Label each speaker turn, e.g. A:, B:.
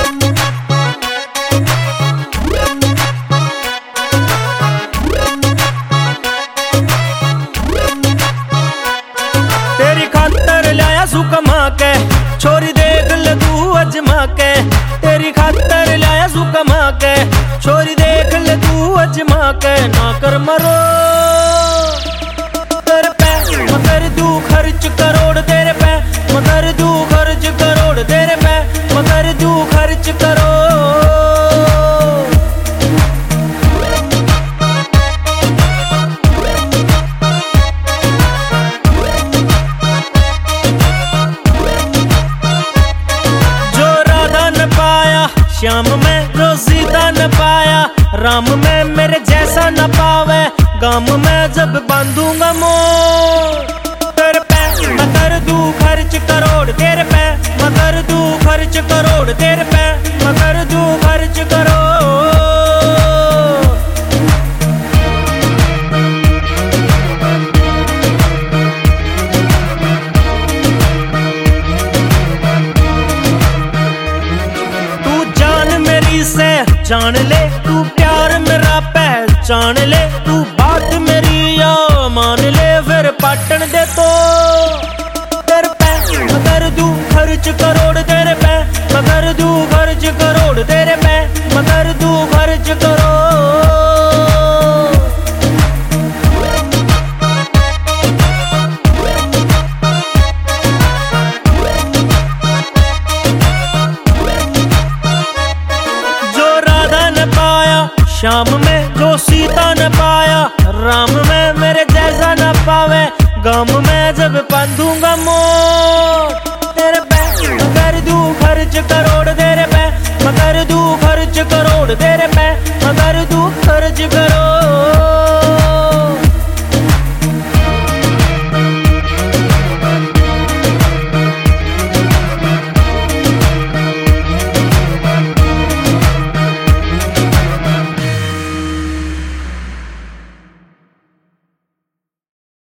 A: तेरी खातर लाया सू कमा के, छोरी देख ले तू अजमा के। तेरी खातर लाया सू कमा के, छोरी देख ले तू अजमा के। ना कर मरो तेरे पे मगर तू खर्च करोड़ तेरे पे, मगर तू खर्च करोड़ तेरे पे, मगर तू खर्च करो। श्याम में जो सीता न पाया, राम में मेरे जैसा न पावे। गाम में जब बांधूंगा मोर तेरे पे, मगर तू खर्च करोड़ तेरे पे, मगर तू खर्च करोड़ तेरे पे, मगर तू खर्च करो। से जान ले तू प्यार मेरा पहचान ले, तू बात मेरी या मान ले फिर पाटन दे तो तेरे पे। मगर तू खर्च करोड़ तेरे पे, मगर तू खर्च करोड़ तेरे पे, मगर तू खर्च करो। श्याम में जो सीता न पाया, राम में मेरे जैसा न पावे। गाम में जब बांधूंगा मोर तेरे पे, मगर तू खर्च करोड़ दे